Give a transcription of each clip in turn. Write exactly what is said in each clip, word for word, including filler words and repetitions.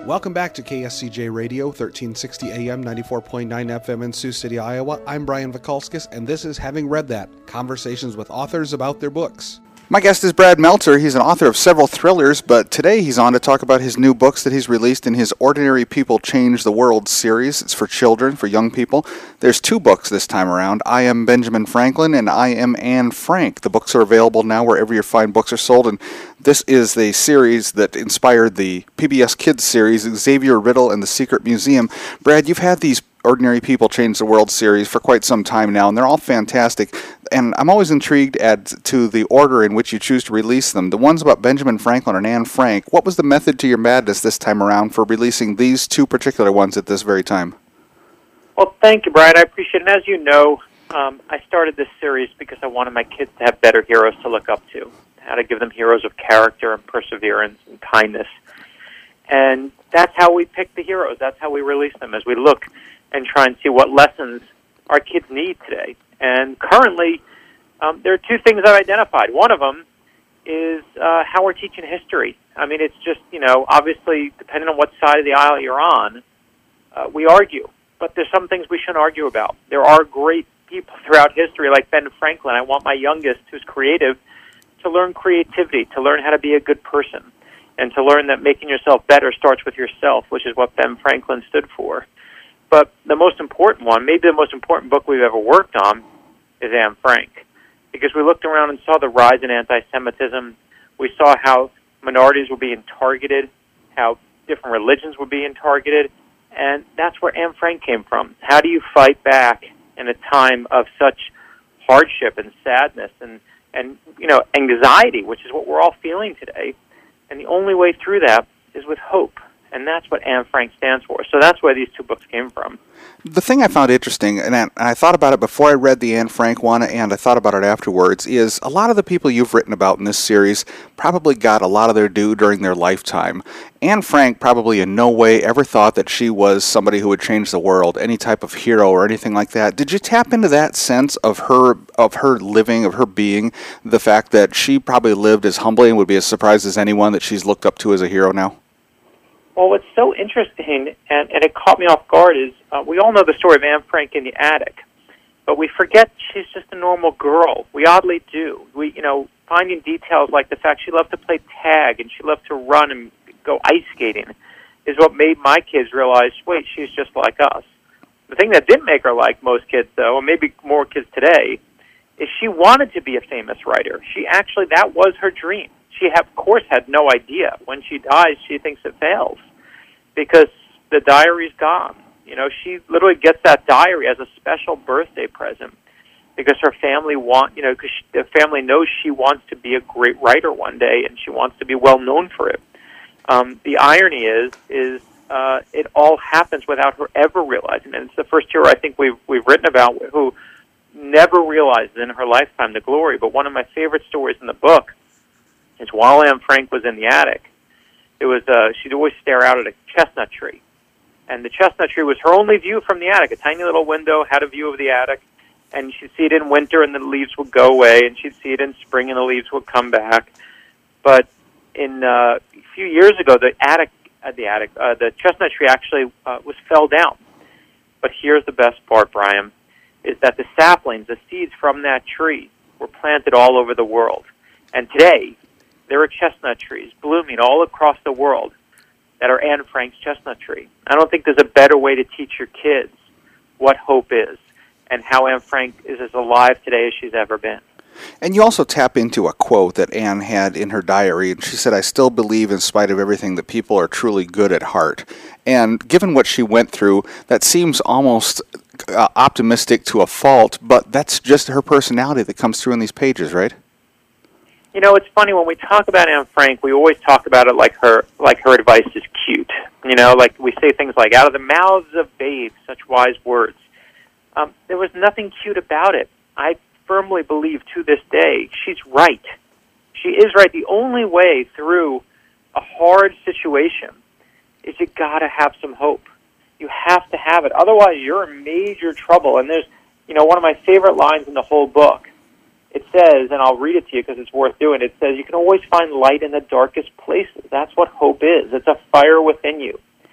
Welcome back to K S C J Radio, thirteen sixty A M, ninety-four point nine F M in Sioux City, Iowa. I'm Brian Vikalskis, and this is Having Read That, conversations with authors about their books. My guest is Brad Meltzer. He's an author of several thrillers, but today he's on to talk about his new books that he's released in his Ordinary People Change the World series. It's for children, for young people. There's two books this time around. I Am Benjamin Franklin and I Am Anne Frank. The books are available now wherever your fine books are sold, and this is the series that inspired the P B S Kids series, Xavier Riddle and the Secret Museum. Brad, you've had these Ordinary People Change the World series for quite some time now, and they're all fantastic. And I'm always intrigued as to the order in which you choose to release them. The ones about Benjamin Franklin and Anne Frank, what was the method to your madness this time around for releasing these two particular ones at this very time? Well, thank you, Brian. I appreciate it. And as you know, um, I started this series because I wanted my kids to have better heroes to look up to, how to give them heroes of character and perseverance and kindness. And that's how we pick the heroes. That's how we release them, as we look and try and see what lessons our kids need today. And currently, um, there are two things I've identified. One of them is uh, how we're teaching history. I mean, it's just, you know, obviously, depending on what side of the aisle you're on, uh, we argue. But there's some things we shouldn't argue about. There are great people throughout history, like Ben Franklin. I want my youngest, who's creative, to learn creativity, to learn how to be a good person, and to learn that making yourself better starts with yourself, which is what Ben Franklin stood for. But the most important one, maybe the most important book we've ever worked on, is Anne Frank. Because we looked around and saw the rise in anti-Semitism. We saw how minorities were being targeted, how different religions were being targeted, and that's where Anne Frank came from. How do you fight back in a time of such hardship and sadness and, and you know, anxiety, which is what we're all feeling today? And the only way through that is with hope. And that's what Anne Frank stands for. So that's where these two books came from. The thing I found interesting, and I, and I thought about it before I read the Anne Frank one, and I thought about it afterwards, is a lot of the people you've written about in this series probably got a lot of their due during their lifetime. Anne Frank probably in no way ever thought that she was somebody who would change the world, any type of hero or anything like that. Did you tap into that sense of her of her living, of her being, the fact that she probably lived as humbly and would be as surprised as anyone that she's looked up to as a hero now? Well, what's so interesting, and, and it caught me off guard, is uh, we all know the story of Anne Frank in the attic, but we forget she's just a normal girl. We oddly do. We, you know, finding details like the fact she loved to play tag and she loved to run and go ice skating is what made my kids realize, wait, she's just like us. The thing that didn't make her like most kids, though, and maybe more kids today, is she wanted to be a famous writer. She actually, that was her dream. She, of course, had no idea. When she dies, she thinks it fails because the diary's gone. You know, she literally gets that diary as a special birthday present because her family want, you know, because the family knows she wants to be a great writer one day and she wants to be well known for it. Um, the irony is, is uh, it all happens without her ever realizing it. And it's the first hero I think we've we've written about who never realized in her lifetime the glory. But one of my favorite stories in the book is while Anne Frank was in the attic, it was uh, she'd always stare out at a chestnut tree. And the chestnut tree was her only view from the attic. A tiny little window had a view of the attic, and she'd see it in winter and the leaves would go away, and she'd see it in spring and the leaves would come back. But in uh, a few years ago, the attic, uh, the attic, uh, the chestnut tree actually uh, was fell down. But here's the best part, Brian, is that the saplings, the seeds from that tree, were planted all over the world. And today, there are chestnut trees blooming all across the world that are Anne Frank's chestnut tree. I don't think there's a better way to teach your kids what hope is and how Anne Frank is as alive today as she's ever been. And you also tap into a quote that Anne had in her diary, and she said, "I still believe in spite of everything that people are truly good at heart." And given what she went through, that seems almost uh, optimistic to a fault, but that's just her personality that comes through in these pages, right? You know, it's funny, when we talk about Anne Frank, we always talk about it like her like her advice is cute. You know, like we say things like, out of the mouths of babes, such wise words. Um, there was nothing cute about it. I firmly believe to this day she's right. She is right. The only way through a hard situation is you got to have some hope. You have to have it. Otherwise, you're in major trouble. And there's, you know, one of my favorite lines in the whole book. It says, and I'll read it to you because it's worth doing, it says, you can always find light in the darkest places. That's what hope is. It's a fire within you.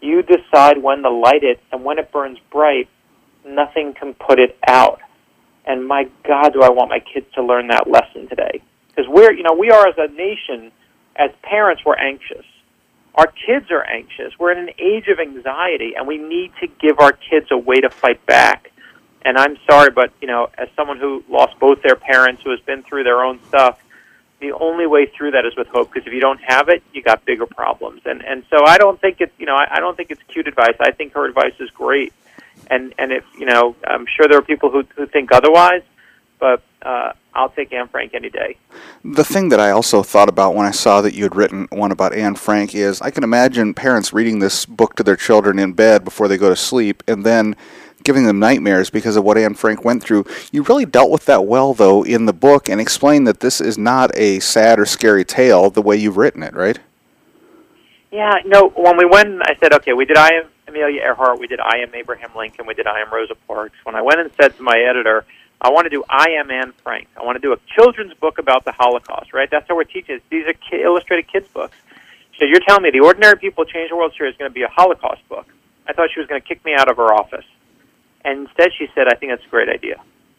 You decide when to light it, and when it burns bright, nothing can put it out. And my God, do I want my kids to learn that lesson today. Because we're, you know, we are as a nation, as parents, we're anxious. Our kids are anxious. We're in an age of anxiety, and we need to give our kids a way to fight back. And I'm sorry, but, you know, as someone who lost both their parents, who has been through their own stuff, the only way through that is with hope, because if you don't have it, you got bigger problems. And and so I don't think it's, you know, I, I don't think it's cute advice. I think her advice is great. And and if, you know, I'm sure there are people who, who think otherwise, but uh, I'll take Anne Frank any day. The thing that I also thought about when I saw that you had written one about Anne Frank is I can imagine parents reading this book to their children in bed before they go to sleep and then giving them nightmares because of what Anne Frank went through. You really dealt with that well, though, in the book and explained that this is not a sad or scary tale the way you've written it, right? Yeah, no, when we went, I said, okay, we did I Am Amelia Earhart, we did I Am Abraham Lincoln, we did I Am Rosa Parks. When I went and said to my editor, I want to do I Am Anne Frank. I want to do a children's book about the Holocaust, right? That's how we're teaching. These are ki- illustrated kids' books. So you're telling me the Ordinary People Change the World series is going to be a Holocaust book. I thought she was going to kick me out of her office. And instead she said, I think that's a great idea.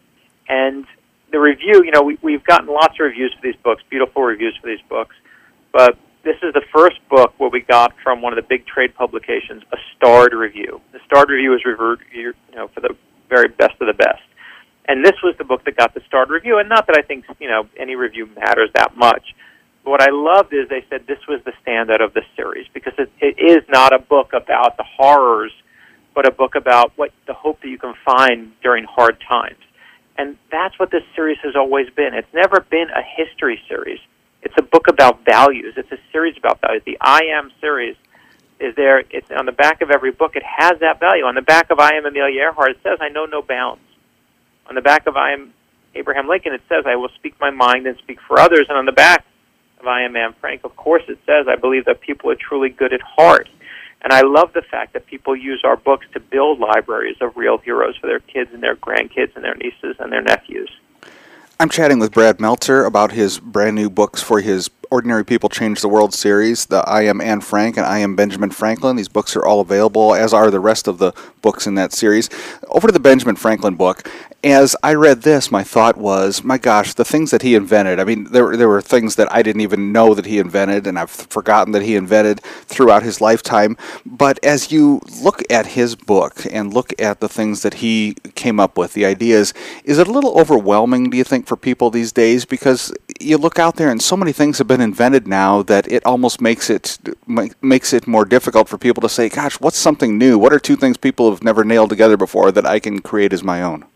And the review, you know, we, we've gotten lots of reviews for these books, beautiful reviews for these books, but this is the first book where we got from one of the big trade publications a starred review. The starred review is reviewed, you know, for the very best of the best. And this was the book that got the starred review, and not that I think, you know, any review matters that much. But what I loved is they said this was the standout of the series, because it, it is not a book about the horrors, but a book about what the hope that you can find during hard times. And that's what this series has always been. It's never been a history series. It's a book about values. It's a series about values. The I Am series is there. It's on the back of every book. It has that value. On the back of I Am Amelia Earhart, it says, I know no bounds. On the back of I Am Abraham Lincoln, it says, I will speak my mind and speak for others. And on the back of I Am Anne Frank, of course, it says, I believe that people are truly good at heart. And I love the fact that people use our books to build libraries of real heroes for their kids and their grandkids and their nieces and their nephews. I'm chatting with Brad Meltzer about his brand new books for his Ordinary People Change the World series, the I Am Anne Frank and I Am Benjamin Franklin. These books are all available, as are the rest of the books in that series. Over to the Benjamin Franklin book. As I read this, my thought was, my gosh, the things that he invented. I mean, there, there were things that I didn't even know that he invented, and I've forgotten that he invented throughout his lifetime. But as you look at his book and look at the things that he came up with, the ideas, is it a little overwhelming, do you think, for people these days? Because you look out there and so many things have been invented now that it almost makes it makes it more difficult for people to say, gosh, what's something new? What are two things people have never nailed together before that I can create as my own?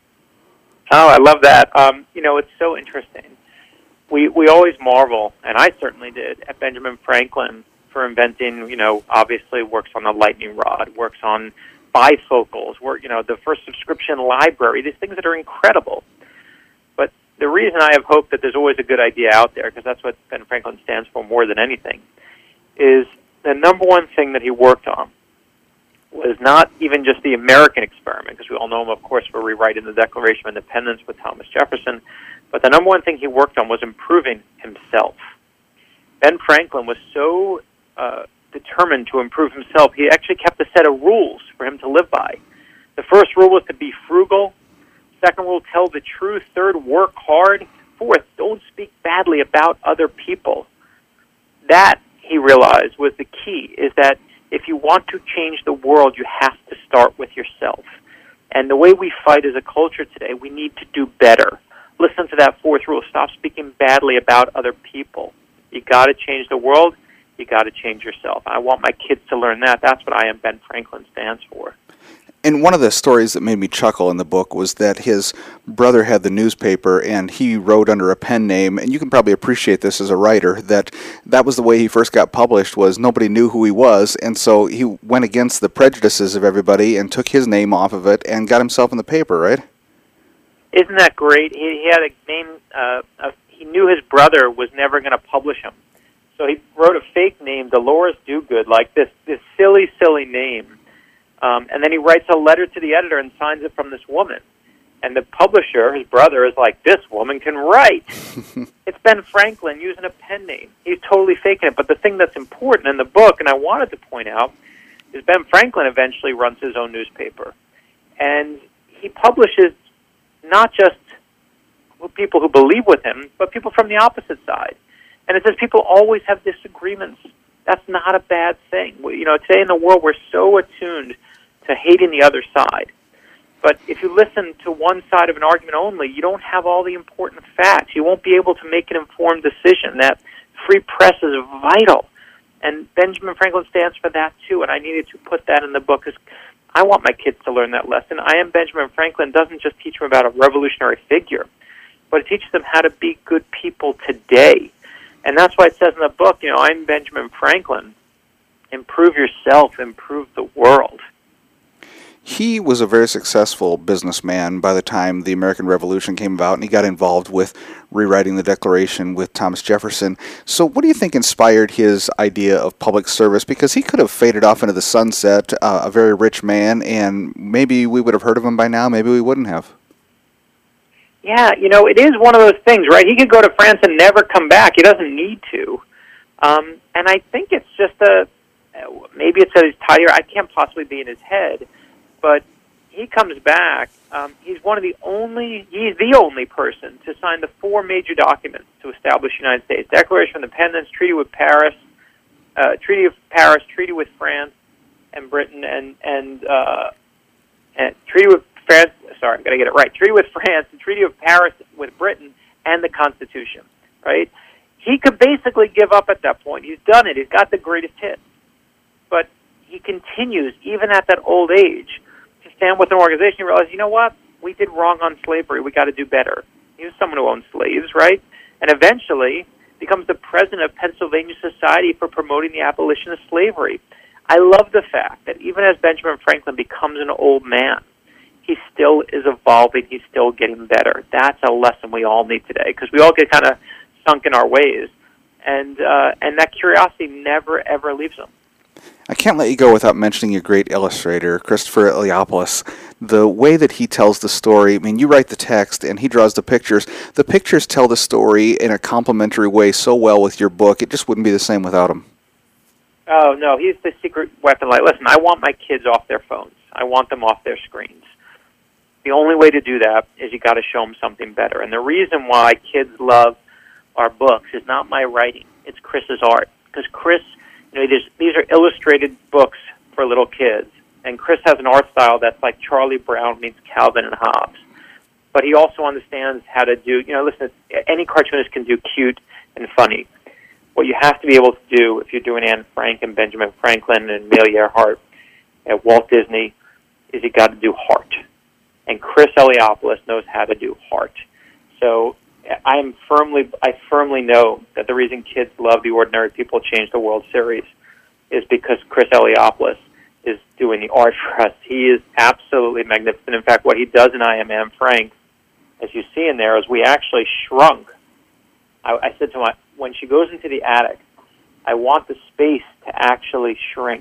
Oh, I love that. Um, you know, it's so interesting. We we always marvel, and I certainly did, at Benjamin Franklin for inventing, you know, obviously works on the lightning rod, works on bifocals, work, you know, the first subscription library, these things that are incredible. But the reason I have hope that there's always a good idea out there, because that's what Ben Franklin stands for more than anything, is the number one thing that he worked on was not even just the American experiment, because we all know him, of course, for rewriting the Declaration of Independence with Thomas Jefferson, but the number one thing he worked on was improving himself. Ben Franklin was so uh, determined to improve himself, he actually kept a set of rules for him to live by. The first rule was to be frugal. Second rule, tell the truth. Third, work hard. Fourth, don't speak badly about other people. That, he realized, was the key, is that if you want to change the world, you have to start with yourself. And the way we fight as a culture today, we need to do better. Listen to that fourth rule. Stop speaking badly about other people. You got to change the world. You got to change yourself. I want my kids to learn that. That's what I Am Ben Franklin stands for. And one of the stories that made me chuckle in the book was that his brother had the newspaper and he wrote under a pen name, and you can probably appreciate this as a writer, that that was the way he first got published, was nobody knew who he was, and so he went against the prejudices of everybody and took his name off of it and got himself in the paper, right? Isn't that great? He, he had a name, uh, a, he knew his brother was never going to publish him. So he wrote a fake name, Dolores Dogood, like this, this silly, silly name. Um, and then he writes a letter to the editor and signs it from this woman. And the publisher, his brother, is like, this woman can write. It's Ben Franklin using a pen name. He's totally faking it. But the thing that's important in the book, and I wanted to point out, is Ben Franklin eventually runs his own newspaper. And he publishes not just people who believe with him, but people from the opposite side. And it says people always have disagreements. That's not a bad thing. You know, today in the world, we're so attuned to hating the other side. But if you listen to one side of an argument only, you don't have all the important facts. You won't be able to make an informed decision. That free press is vital. And Benjamin Franklin stands for that, too, and I needed to put that in the book because I want my kids to learn that lesson. I Am Benjamin Franklin doesn't just teach them about a revolutionary figure, but it teaches them how to be good people today. And that's why it says in the book, you know, I'm Benjamin Franklin. Improve yourself, improve the world. He was a very successful businessman by the time the American Revolution came about, and he got involved with rewriting the Declaration with Thomas Jefferson. So what do you think inspired his idea of public service? Because he could have faded off into the sunset, uh, a very rich man, and maybe we would have heard of him by now, maybe we wouldn't have. Yeah, you know, it is one of those things, right? He could go to France and never come back. He doesn't need to. Um, and I think it's just a, maybe it's that he's tired. I can't possibly be in his head. But he comes back. Um, he's one of the only, he's the only person to sign the four major documents to establish the United States. Declaration of Independence, Treaty with Paris, uh, Treaty of Paris, Treaty with France and Britain, and, and, uh, and Treaty with France, sorry, I've got to get it right. Treaty with France, the Treaty of Paris with Britain, and the Constitution, right? He could basically give up at that point. He's done it. He's got the greatest hits. But he continues, even at that old age, to stand with an organization and realize, you know what, we did wrong on slavery, we got to do better. He was someone who owned slaves, right? And eventually becomes the president of Pennsylvania Society for promoting the abolition of slavery. I love the fact that even as Benjamin Franklin becomes an old man, he still is evolving, he's still getting better. That's a lesson we all need today, because we all get kind of sunk in our ways, and uh, and that curiosity never, ever leaves them. I can't let you go without mentioning your great illustrator, Christopher Eliopoulos. The way that he tells the story, I mean, you write the text and he draws the pictures. The pictures tell the story in a complementary way so well with your book, it just wouldn't be the same without him. Oh, no, he's the secret weapon. Like, listen, I want my kids off their phones. I want them off their screens. The only way to do that is you got to show them something better. And the reason why kids love our books is not my writing. It's Chris's art. Because Chris, you know, these are illustrated books for little kids. And Chris has an art style that's like Charlie Brown meets Calvin and Hobbes. But he also understands how to do, you know, listen, any cartoonist can do cute and funny. What you have to be able to do if you're doing Anne Frank and Benjamin Franklin and Amelia Earhart at Walt Disney is you got to do heart. And Chris Eliopoulos knows how to do heart. So I am firmly, I firmly know that the reason kids love the Ordinary People Change the World series is because Chris Eliopoulos is doing the art for us. He is absolutely magnificent. In fact, what he does in I Am Anne Frank, as you see in there, is we actually shrunk. I, I said to my, when she goes into the attic, I want the space to actually shrink.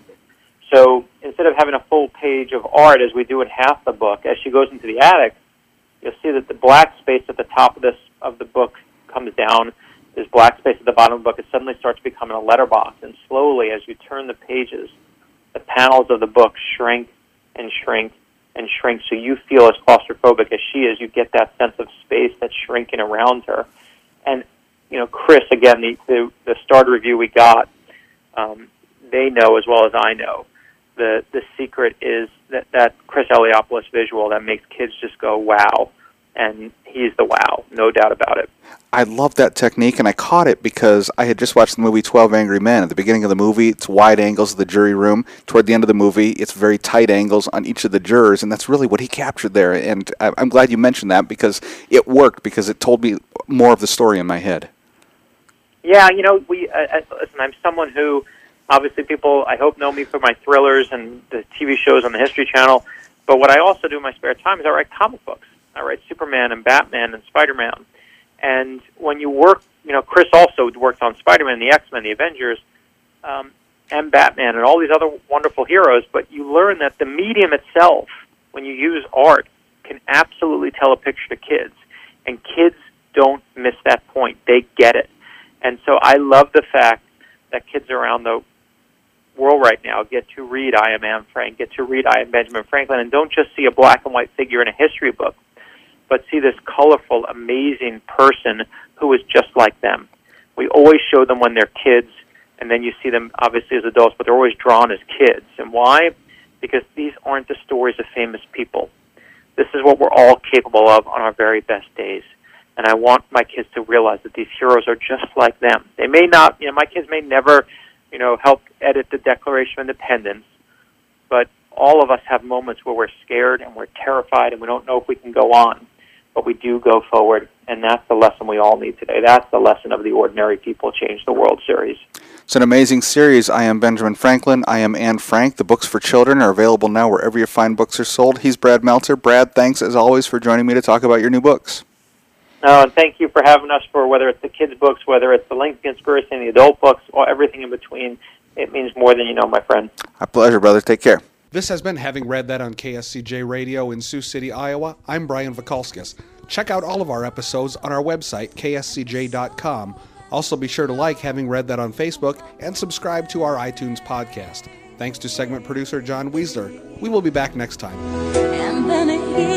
So instead of having a full page of art as we do in half the book, as she goes into the attic, you'll see that the black space at the top of this of the book comes down. There's black space at the bottom of the book. It suddenly starts becoming a letterbox. And slowly, as you turn the pages, the panels of the book shrink and shrink and shrink. So you feel as claustrophobic as she is. You get that sense of space that's shrinking around her. And, you know, Chris, again, the, the, the starter review we got, um, they know as well as I know. The the secret is that, that Chris Eliopoulos visual that makes kids just go, wow. And he's the wow, no doubt about it. I love that technique, and I caught it because I had just watched the movie twelve Angry Men. At the beginning of the movie, it's wide angles of the jury room. Toward the end of the movie, it's very tight angles on each of the jurors, and that's really what he captured there. And I'm glad you mentioned that because it worked, because it told me more of the story in my head. Yeah, you know, we uh, listen, I'm someone who, obviously people, I hope, know me for my thrillers and the T V shows on the History Channel, but what I also do in my spare time is I write comic books. I write Superman and Batman and Spider-Man. And when you work, you know, Chris also worked on Spider-Man, the X-Men, the Avengers, um, and Batman and all these other wonderful heroes, but you learn that the medium itself, when you use art, can absolutely tell a picture to kids. And kids don't miss that point. They get it. And so I love the fact that kids around the world right now get to read I Am Anne Frank, get to read I Am Benjamin Franklin, and don't just see a black and white figure in a history book, but see this colorful, amazing person who is just like them. We always show them when they're kids, and then you see them obviously as adults, but they're always drawn as kids. And why? Because these aren't the stories of famous people. This is what we're all capable of on our very best days. And I want my kids to realize that these heroes are just like them. They may not, you know, my kids may never, you know, help edit the Declaration of Independence, but all of us have moments where we're scared and we're terrified and we don't know if we can go on. But we do go forward, and that's the lesson we all need today. That's the lesson of the Ordinary People Change the World series. It's an amazing series. I Am Benjamin Franklin. I Am Anne Frank. The books for children are available now wherever your fine books are sold. He's Brad Meltzer. Brad, thanks as always for joining me to talk about your new books. Oh, and thank you for having us for whether it's the kids' books, whether it's the Lincoln Conspiracy and the adult books, or everything in between. It means more than you know, my friend. My pleasure, brother. Take care. This has been Having Read That on K S C J Radio in Sioux City, Iowa. I'm Brian Vakalskis. Check out all of our episodes on our website, K S C J dot com. Also be sure to like Having Read That on Facebook and subscribe to our iTunes podcast. Thanks to segment producer John Weisler. We will be back next time. And then